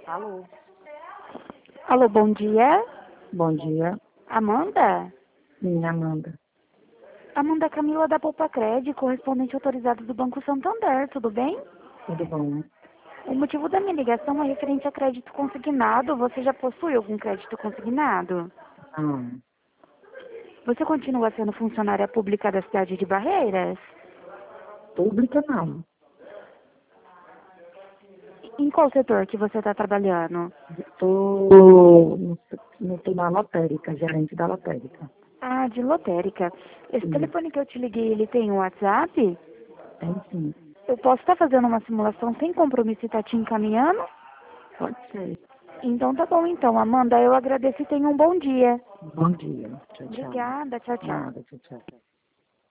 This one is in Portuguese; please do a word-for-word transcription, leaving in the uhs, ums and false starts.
Alô, Alô, bom dia. bom dia. Amanda? Sim, Amanda. Amanda Camila da Poupa Cred, correspondente autorizado do Banco Santander, tudo bem? Tudo bom? O motivo da minha ligação é referente a crédito consignado. Você já possui algum crédito consignado? Não. Você continua sendo funcionária pública da cidade de Barreiras? Pública, não. Em qual setor que você está trabalhando? Estou no, no, tô na lotérica, gerente da lotérica. Ah, de lotérica. Esse Sim, telefone que eu te liguei, ele tem um WhatsApp? tem sim. Eu posso estar fazendo uma simulação sem compromisso e estar te encaminhando? Pode ser. Então tá bom então, Amanda, eu agradeço e tenha um bom dia. Bom dia. Tchau, tchau. Obrigada, tchau, tchau. Nada, tchau, tchau.